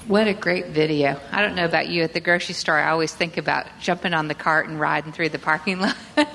What a great video. I don't know about you. At the grocery store, I always think about jumping on the cart and riding through the parking lot.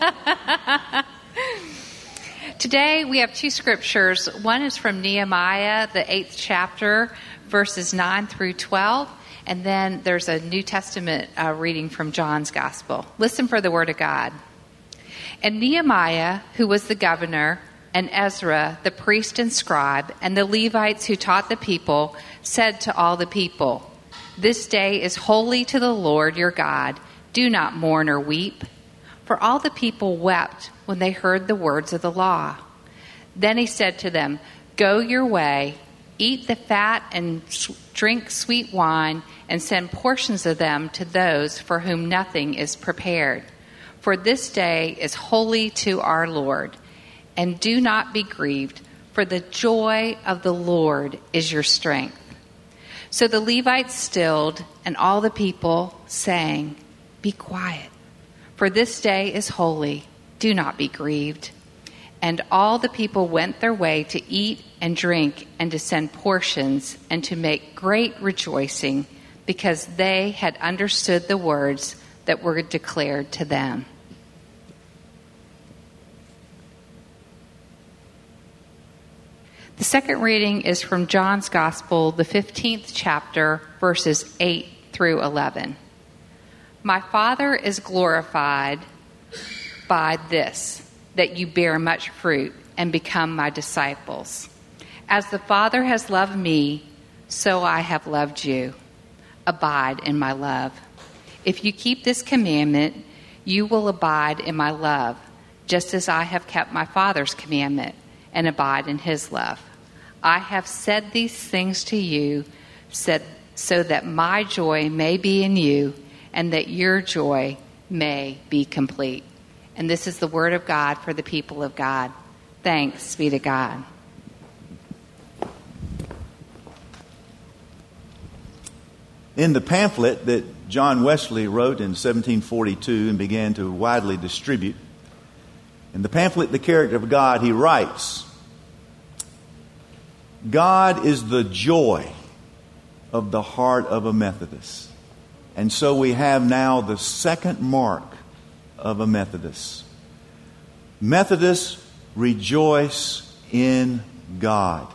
Today, we have two scriptures. One is from Nehemiah, the 8th chapter, verses 9 through 12. And then there's a New Testament reading from John's Gospel. Listen for the word of God. And Nehemiah, who was the governor, and Ezra, the priest and scribe, and the Levites who taught the people, said to all the people, "This day is holy to the Lord your God. Do not mourn or weep." For all the people wept when they heard the words of the law. Then he said to them, "Go your way, eat the fat and drink sweet wine, and send portions of them to those for whom nothing is prepared. For this day is holy to our Lord. And do not be grieved, for the joy of the Lord is your strength." So the Levites stilled, and all the people sang, "Be quiet, for this day is holy. Do not be grieved." And all the people went their way to eat and drink and to send portions and to make great rejoicing, because they had understood the words that were declared to them. The second reading is from John's Gospel, the 15th chapter, verses 8 through 11. "My Father is glorified by this, that you bear much fruit and become my disciples. As the Father has loved me, so I have loved you. Abide in my love. If you keep this commandment, you will abide in my love, just as I have kept my Father's commandment and abide in his love. I have said these things to you so that my joy may be in you and that your joy may be complete." And this is the word of God for the people of God. Thanks be to God. In the pamphlet that John Wesley wrote in 1742 and began to widely distribute, in the pamphlet, The Character of God, he writes, "God is the joy of the heart of a Methodist." And so we have now the second mark of a Methodist. Methodists rejoice in God.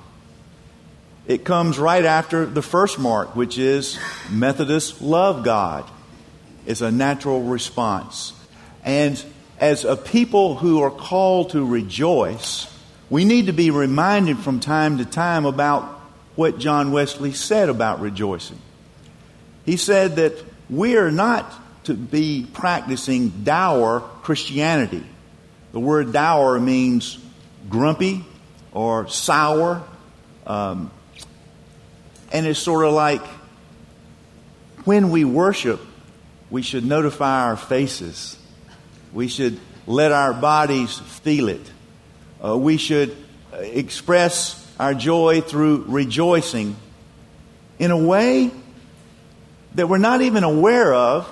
It comes right after the first mark, which is Methodists love God. It's a natural response. And as a people who are called to rejoice, we need to be reminded from time to time about what John Wesley said about rejoicing. He said that we are not to be practicing dour Christianity. The word dour means grumpy or sour. And it's sort of like when we worship, we should notify our faces. We should let our bodies feel it. We should express our joy through rejoicing in a way that we're not even aware of,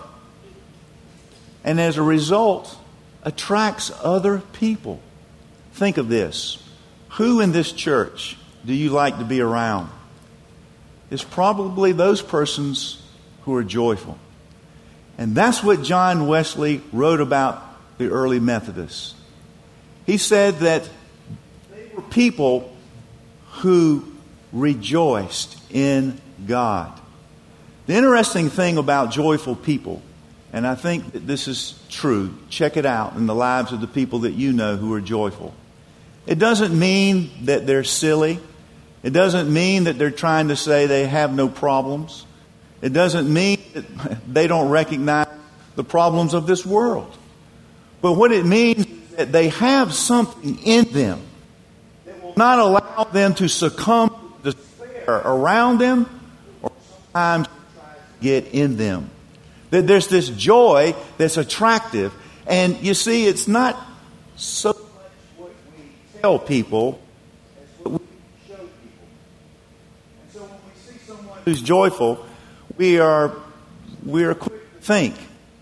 and as a result, attracts other people. Think of this. Who in this church do you like to be around? It's probably those persons who are joyful. And that's what John Wesley wrote about the early Methodists. He said that they were people who rejoiced in God. The interesting thing about joyful people, and I think that this is true, check it out in the lives of the people that you know who are joyful. It doesn't mean that they're silly. It doesn't mean that they're trying to say they have no problems. It doesn't mean that they don't recognize the problems of this world. But what it means is that they have something in them that will not allow them to succumb to despair around them or sometimes try to get in them. That there's this joy that's attractive. And you see, it's not so much what we tell people as what we show people. And so when we see someone who's joyful, we are quick to think,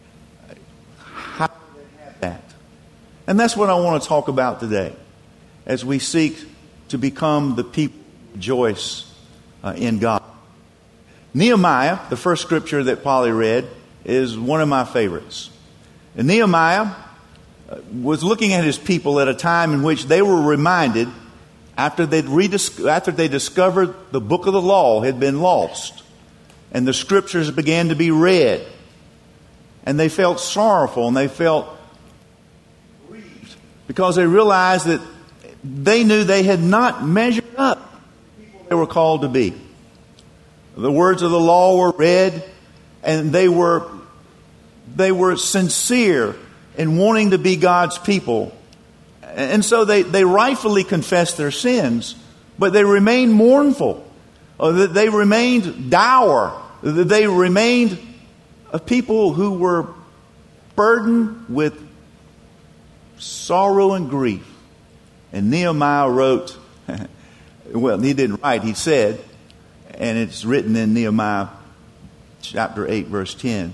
how do they have that? And that's what I want to talk about today as we seek to become the people who rejoice in God. Nehemiah, the first scripture that Polly read, is one of my favorites. And Nehemiah was looking at his people at a time in which they were reminded, after they discovered the book of the law had been lost, and the scriptures began to be read, and they felt sorrowful and they felt grieved because they realized that they knew they had not measured up to the people they were called to be. The words of the law were read, and they were sincere in wanting to be God's people. And so they rightfully confessed their sins, but they remained mournful. They remained dour. They remained a people who were burdened with sorrow and grief. And Nehemiah wrote, well, he didn't write, he said, and it's written in Nehemiah chapter 8, verse 10.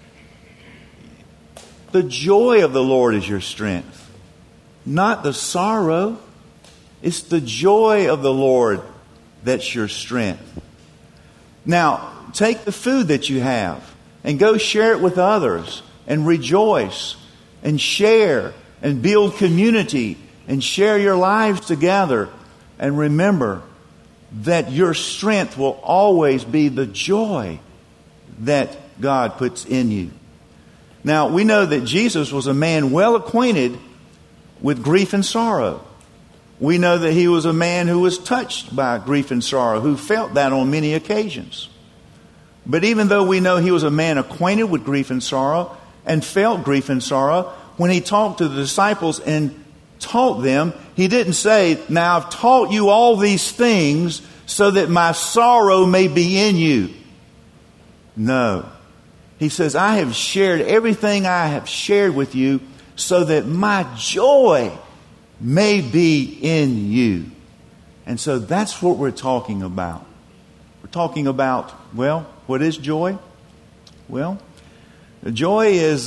The joy of the Lord is your strength, not the sorrow. It's the joy of the Lord that's your strength. Now, take the food that you have and go share it with others and rejoice and share and build community and share your lives together. And remember that your strength will always be the joy that God puts in you. Now, we know that Jesus was a man well acquainted with grief and sorrow. We know that he was a man who was touched by grief and sorrow, who felt that on many occasions. But even though we know he was a man acquainted with grief and sorrow and felt grief and sorrow, when he talked to the disciples and taught them, he didn't say, now I've taught you all these things so that my sorrow may be in you. No. He says, I have shared everything I have shared with you so that my joy may be in you. And so that's what we're talking about. We're talking about, well, what is joy? Well, joy is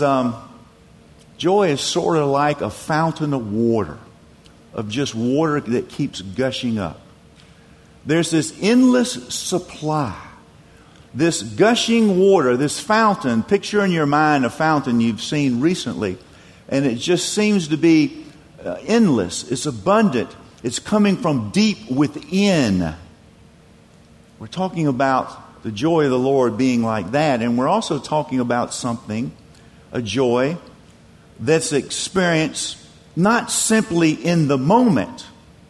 sort of like a fountain of water, of just water that keeps gushing up. There's this endless supply. This gushing water, this fountain, picture in your mind a fountain you've seen recently, and it just seems to be endless. It's abundant. It's coming from deep within. We're talking about the joy of the Lord being like that, and we're also talking about something, a joy that's experienced not simply in the moment,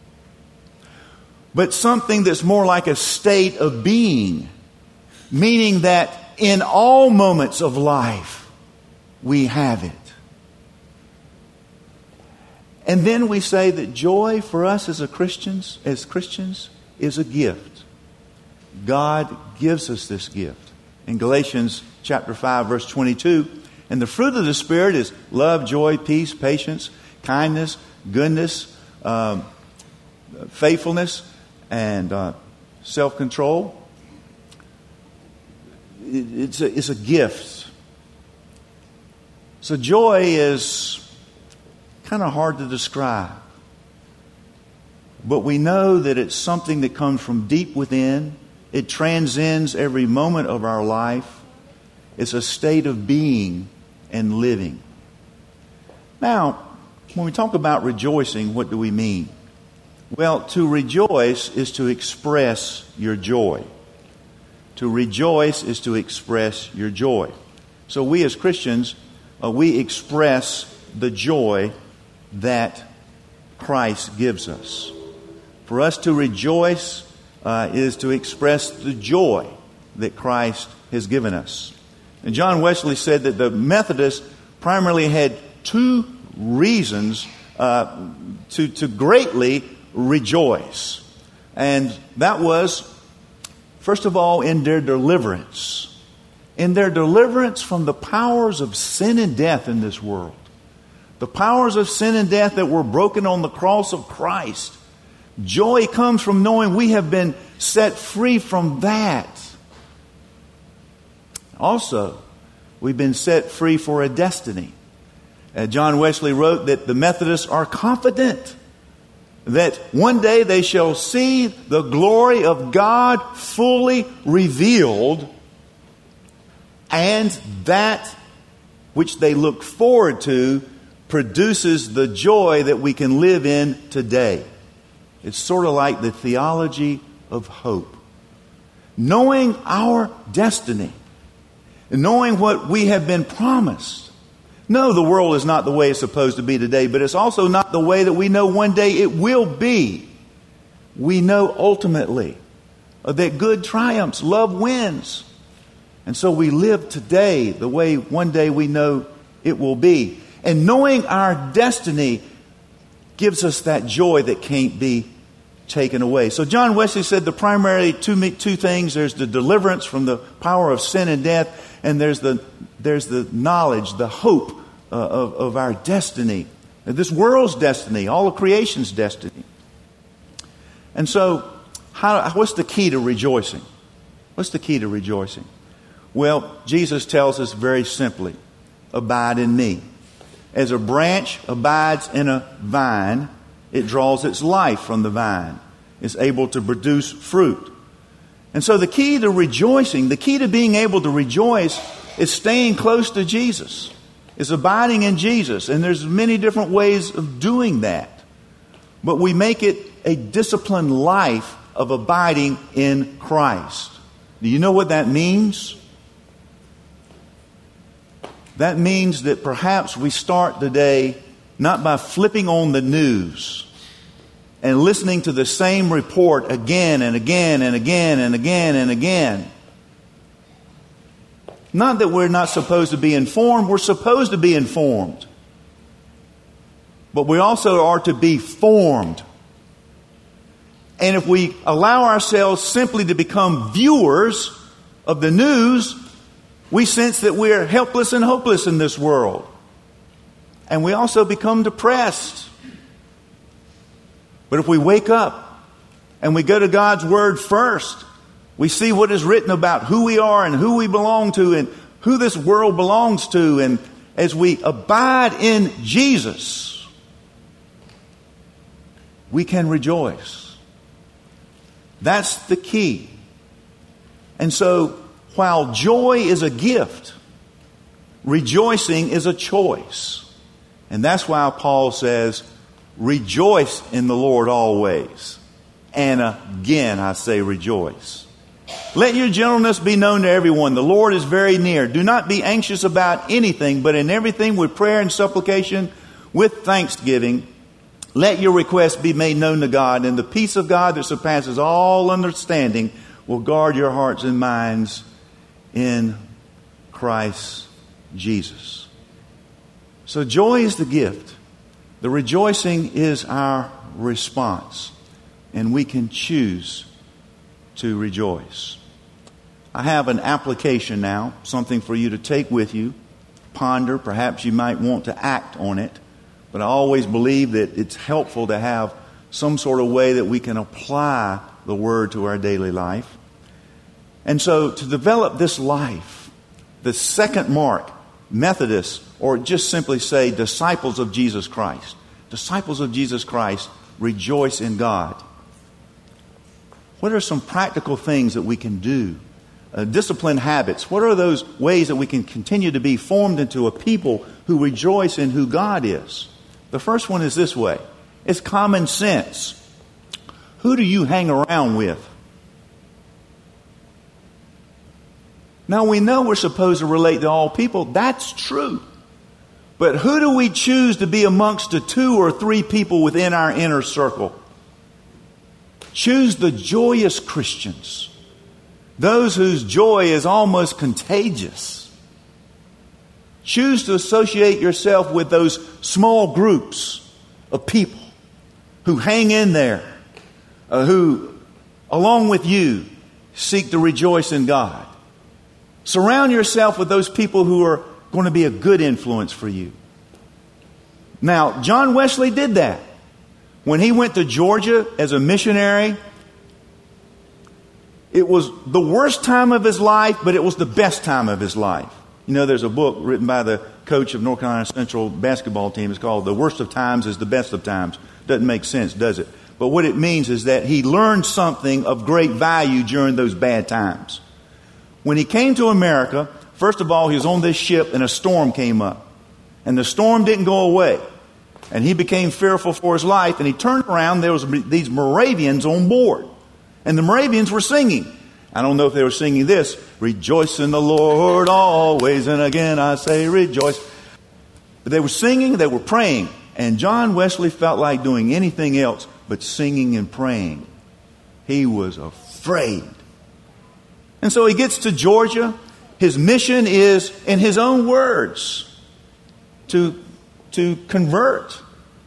but something that's more like a state of being. Meaning that in all moments of life, we have it. And then we say that joy for us as Christians, is a gift. God gives us this gift. In Galatians chapter 5, verse 22, and the fruit of the Spirit is love, joy, peace, patience, kindness, goodness, faithfulness, and self-control. It's a gift. So joy is kind of hard to describe. But we know that it's something that comes from deep within. It transcends every moment of our life. It's a state of being and living. Now, when we talk about rejoicing, what do we mean? Well, to rejoice is to express your joy. To rejoice is to express your joy. So we as Christians, we express the joy that Christ gives us. For us to rejoice is to express the joy that Christ has given us. And John Wesley said that the Methodists primarily had two reasons to greatly rejoice. And that was, first of all, in their deliverance. In their deliverance from the powers of sin and death in this world. The powers of sin and death that were broken on the cross of Christ. Joy comes from knowing we have been set free from that. Also, we've been set free for a destiny. John Wesley wrote that the Methodists are confident that one day they shall see the glory of God fully revealed, and that which they look forward to produces the joy that we can live in today. It's sort of like the theology of hope. Knowing our destiny, knowing what we have been promised. No, the world is not the way it's supposed to be today, but it's also not the way that we know one day it will be. We know ultimately that good triumphs, love wins. And so we live today the way one day we know it will be. And knowing our destiny gives us that joy that can't be taken away. So John Wesley said the primary two things, there's the deliverance from the power of sin and death, and there's the knowledge, the hope of our destiny, this world's destiny, all of creation's destiny. And so what's the key to rejoicing? What's the key to rejoicing? Well, Jesus tells us very simply, abide in me. As a branch abides in a vine, it draws its life from the vine. It's able to produce fruit. And so the key to rejoicing, the key to being able to rejoice is staying close to Jesus. It's abiding in Jesus. And there's many different ways of doing that. But we make it a disciplined life of abiding in Christ. Do you know what that means? That means that perhaps we start the day not by flipping on the news and listening to the same report again and again and again and again and again. Not that we're not supposed to be informed. We're supposed to be informed. But we also are to be formed. And if we allow ourselves simply to become viewers of the news, we sense that we are helpless and hopeless in this world. And we also become depressed. But if we wake up and we go to God's Word first, we see what is written about who we are and who we belong to and who this world belongs to. And as we abide in Jesus, we can rejoice. That's the key. And so, while joy is a gift, rejoicing is a choice. And that's why Paul says, rejoice in the Lord always. And again, I say rejoice. Let your gentleness be known to everyone. The Lord is very near. Do not be anxious about anything, but in everything with prayer and supplication, with thanksgiving, let your requests be made known to God. And the peace of God that surpasses all understanding will guard your hearts and minds in Christ Jesus. So joy is the gift. The rejoicing is our response. And we can choose to rejoice. I have an application now, something for you to take with you, ponder. Perhaps you might want to act on it. But I always believe that it's helpful to have some sort of way that we can apply the Word to our daily life. And so to develop this life, the second mark, Methodists, or just simply say disciples of Jesus Christ. Disciples of Jesus Christ rejoice in God. What are some practical things that we can do? Disciplined habits. What are those ways that we can continue to be formed into a people who rejoice in who God is? The first one is this way. It's common sense. Who do you hang around with? Now we know we're supposed to relate to all people. That's true. But who do we choose to be amongst the 2 or 3 people within our inner circle? Choose the joyous Christians. Those whose joy is almost contagious. Choose to associate yourself with those small groups of people who hang in there, who, along with you, seek to rejoice in God. Surround yourself with those people who are going to be a good influence for you. Now, John Wesley did that. When he went to Georgia as a missionary, it was the worst time of his life, but it was the best time of his life. You know, there's a book written by the coach of North Carolina Central basketball team. It's called The Worst of Times is the Best of Times. Doesn't make sense, does it? But what it means is that he learned something of great value during those bad times. When he came to America, first of all, he was on this ship and a storm came up. And the storm didn't go away. And he became fearful for his life, and he turned around. There was these Moravians on board. And the Moravians were singing. I don't know if they were singing this, "Rejoice in the Lord always, and again I say rejoice." But they were singing, they were praying. And John Wesley felt like doing anything else but singing and praying. He was afraid. And so he gets to Georgia. His mission is, in his own words, to convert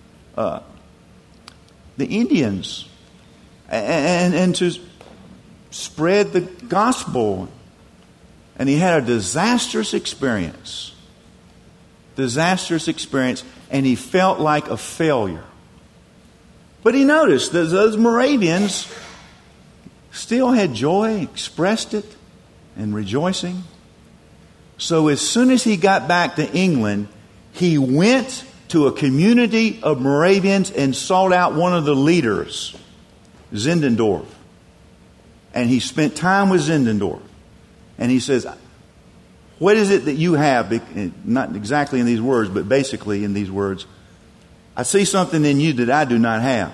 the Indians and to spread the gospel. And he had a disastrous experience. And he felt like a failure. But he noticed that those Moravians still had joy, expressed it, and rejoicing. So as soon as he got back to England, he went to a community of Moravians and sought out one of the leaders, Zinzendorf. And he spent time with Zinzendorf. And he says, "What is it that you have?" Not exactly in these words, but basically in these words. "I see something in you that I do not have."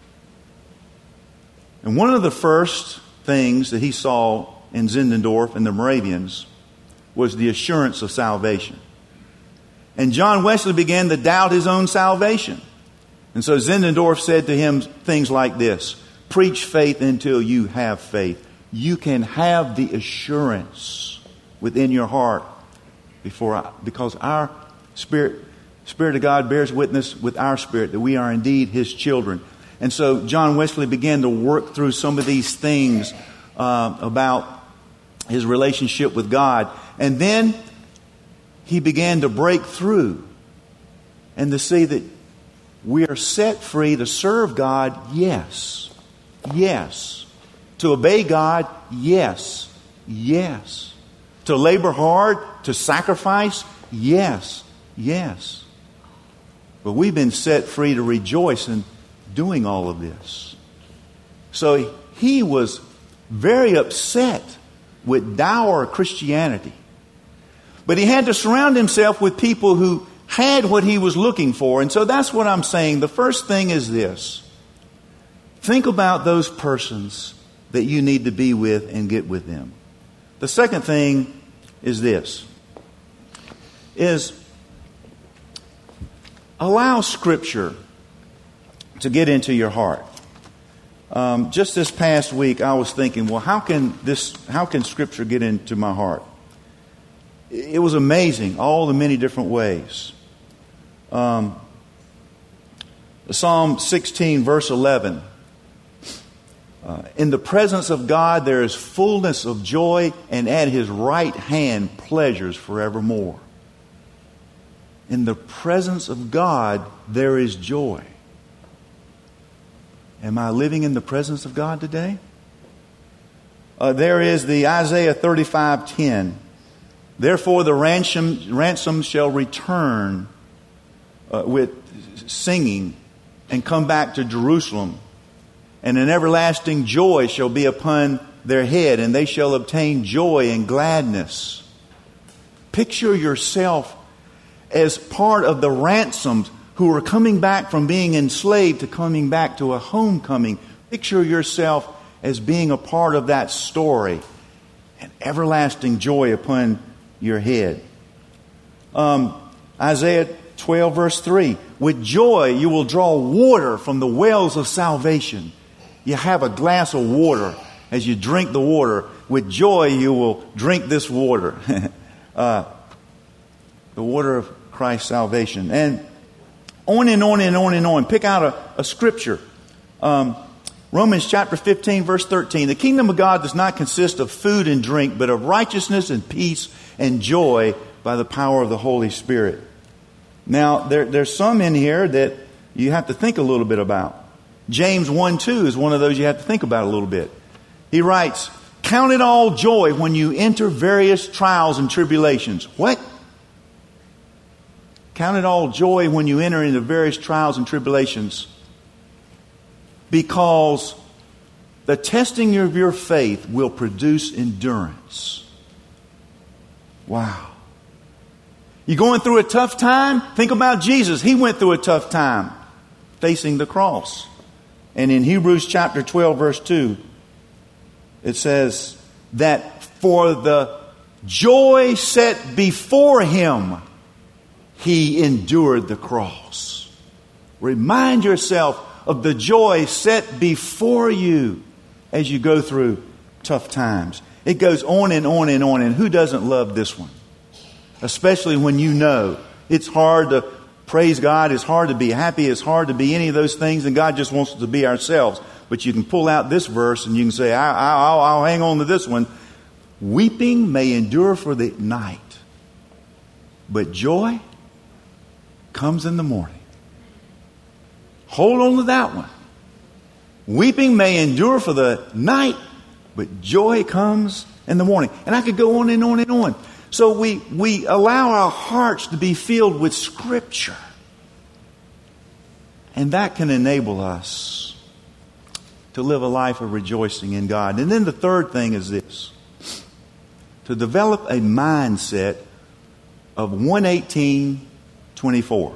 And one of the first things that he saw in Zinzendorf and the Moravians was the assurance of salvation. And John Wesley began to doubt his own salvation. And so Zinzendorf said to him things like this: "Preach faith until you have faith." You can have the assurance within your heart because our Spirit of God bears witness with our spirit that we are indeed His children. And so John Wesley began to work through some of these things about his relationship with God. And then he began to break through and to see that we are set free to serve God, yes. Yes. To obey God, yes. Yes. To labor hard, to sacrifice, yes. Yes. But we've been set free to rejoice in doing all of this. So he was very upset with dour Christianity. But he had to surround himself with people who had what he was looking for. And so that's what I'm saying. The first thing is this: think about those persons that you need to be with and get with them. The second thing is this: is allow Scripture to get into your heart. Just this past week, I was thinking, well, how can Scripture get into my heart? It was amazing, all the many different ways. Psalm 16, verse 11. In the presence of God there is fullness of joy, and at His right hand pleasures forevermore. In the presence of God there is joy. Am I living in the presence of God today? There is the Isaiah 35:10. Therefore the ransom shall return with singing and come back to Jerusalem. And an everlasting joy shall be upon their head, and they shall obtain joy and gladness. Picture yourself as part of the ransomed who are coming back from being enslaved to coming back to a homecoming. Picture yourself as being a part of that story. And everlasting joy upon your head. Isaiah 12 verse 3. With joy you will draw water from the wells of salvation. You have a glass of water. As you drink the water, with joy you will drink this water. The water of Christ's salvation. And on and on and on and on. Pick out a scripture. Romans chapter 15 verse 13. The kingdom of God does not consist of food and drink, but of righteousness and peace and joy by the power of the Holy Spirit. Now, there's some in here that you have to think a little bit about. James 1:2 is one of those you have to think about a little bit. He writes, count it all joy when you enter various trials and tribulations. What? Count it all joy when you enter into various trials and tribulations. because the testing of your faith will produce endurance. Wow. You going through a tough time? Think about Jesus. He went through a tough time facing the cross. And in Hebrews chapter 12, verse 2, it says that for the joy set before him, he endured the cross. Remind yourself of the joy set before you as you go through tough times. It goes on and on and on. And who doesn't love this one? Especially when you know it's hard to praise God, it's hard to be happy, it's hard to be any of those things, and God just wants us to be ourselves. But you can pull out this verse and you can say, I'll hang on to this one. Weeping may endure for the night, but joy comes in the morning. Hold on to that one. Weeping may endure for the night, but joy comes in the morning. And I could go on and on and on. So we allow our hearts to be filled with Scripture. And that can enable us to live a life of rejoicing in God. And then the third thing is this. To develop a mindset of 118:24.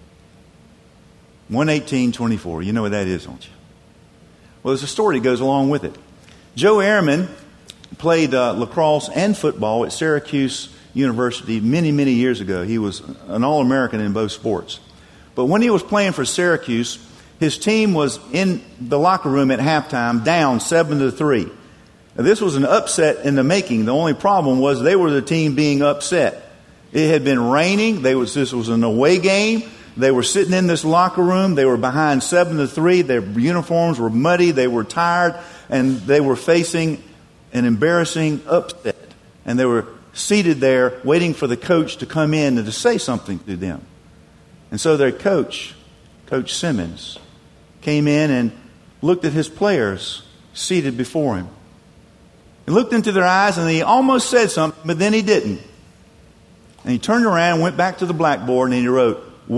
118:24. You know what that is, don't you? Well, there's a story that goes along with it. Joe Ehrman played lacrosse and football at Syracuse University many, many years ago. He was an All-American in both sports. But when he was playing for Syracuse, his team was in the locker room at halftime down 7-3. Now, this was an upset in the making. The only problem was they were the team being upset. It had been raining. This was an away game. They were sitting in this locker room. They were behind 7-3. Their uniforms were muddy. They were tired. And they were facing an embarrassing upset. And they were seated there waiting for the coach to come in and to say something to them. And so their coach, Coach Simmons, came in and looked at his players seated before him. He looked into their eyes and he almost said something, but then he didn't. And he turned around and went back to the blackboard and he wrote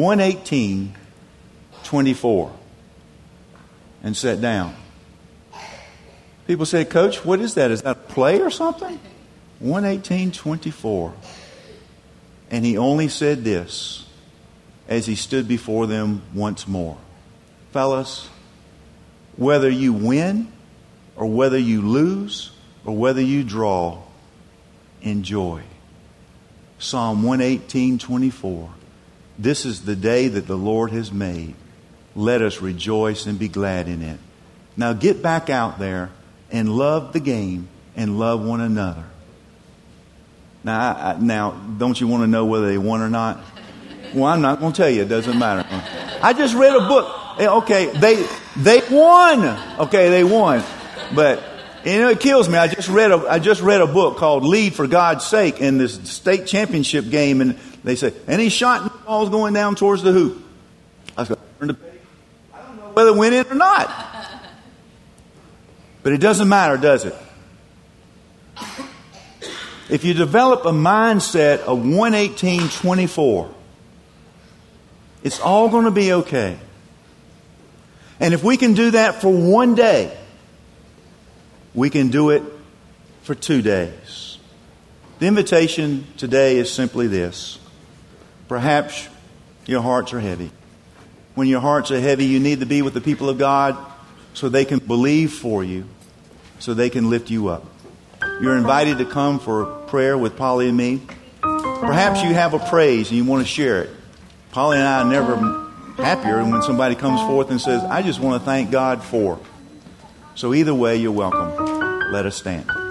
118:24 and sat down. People said, Coach, what is that? Is that a play or something? 118:24. And he only said this as he stood before them once more. Fellas, whether you win or whether you lose or whether you draw, enjoy. Psalm 118:24. This is the day that the Lord has made. Let us rejoice and be glad in it. Now get back out there and love the game and love one another. Now, don't you want to know whether they won or not? Well, I'm not going to tell you. It doesn't matter. I just read a book. Okay, they won. Okay, they won. But it kills me. I just read a book called "Lead for God's Sake" in this state championship game, and they said, and he shot balls going down towards the hoop. I was going to turn the page. I don't know whether it went in or not. But it doesn't matter, does it? If you develop a mindset of 118:24, it's all going to be okay. And if we can do that for one day, we can do it for 2 days. The invitation today is simply this. Perhaps your hearts are heavy. When your hearts are heavy, you need to be with the people of God so they can believe for you, so they can lift you up. You're invited to come for prayer with Polly and me. Perhaps you have a praise and you want to share it. Polly and I are never happier when somebody comes forth and says, I just want to thank God for. So either way, you're welcome. Let us stand.